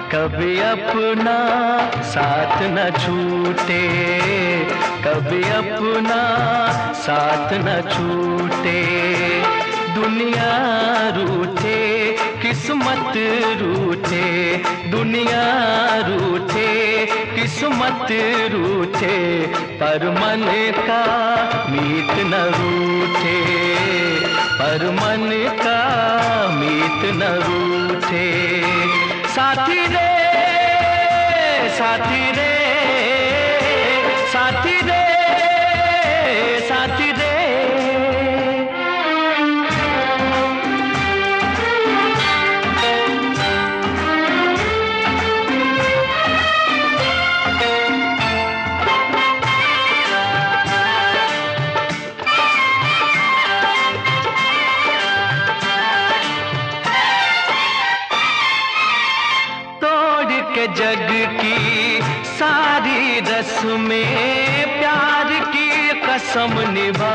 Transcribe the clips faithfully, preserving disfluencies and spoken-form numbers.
कभी अपना साथ न छूटे, कभी अपना साथ न छूटे। दुनिया रूठे किस्मत रूठे, दुनिया रूठे किस्मत रूठे, पर मन का मीत न रूठे, पर मन का मीत न रूठे। साथी रे साथी रे साथी रे साथी रे। जग की सारी रस्में प्यार की कसम निभा,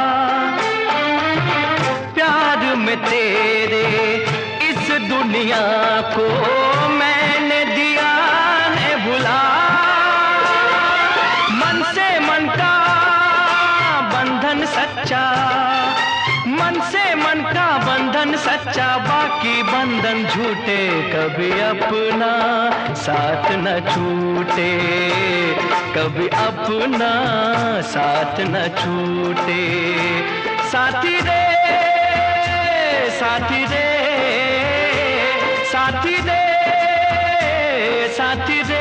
प्यार में तेरे इस दुनिया को मैंने दिया है भुला। मन से मन का बंधन सच्चा, मन से मन का बंधन सच्चा, बाकी बंधन झूठे। कभी अपना साथ न छूटे, कभी अपना साथ न छूटे। साथी रे साथी रे साथी रे साथी रे।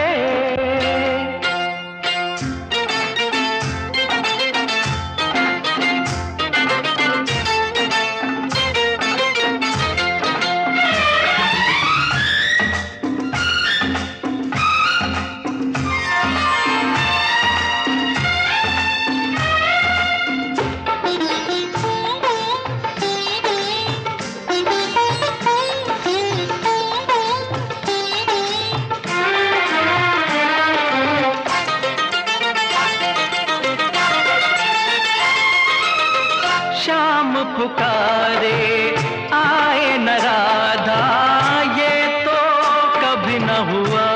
शाम पुकारे आए न राधा, ये तो कभी न हुआ।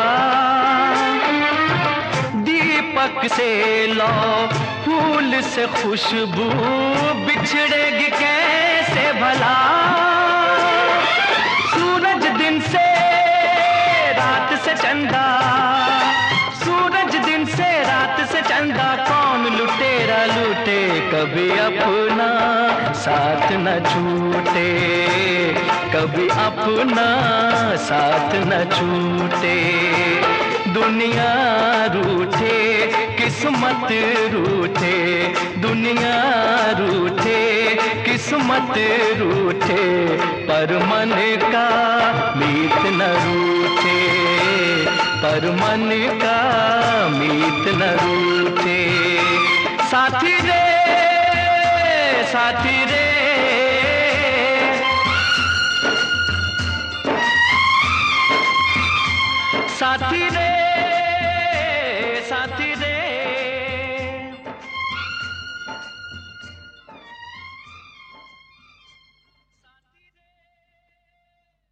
दीपक से लो फूल से खुशबू बिछड़ेगी कैसे भला। सूरज दिन से रात से चंदा, सूरज दिन से रात से चंदा, कौन लुटेरा लूटे। कभी अपना साथ न छूटे, कभी अपना साथ न छूटे। दुनिया रूठे किस्मत रूठे, दुनिया रूठे किस्मत रूठे, पर मन का मीत न रूठे, पर मन का मीत न रूठे। साथी रे साथी रे साथी रे।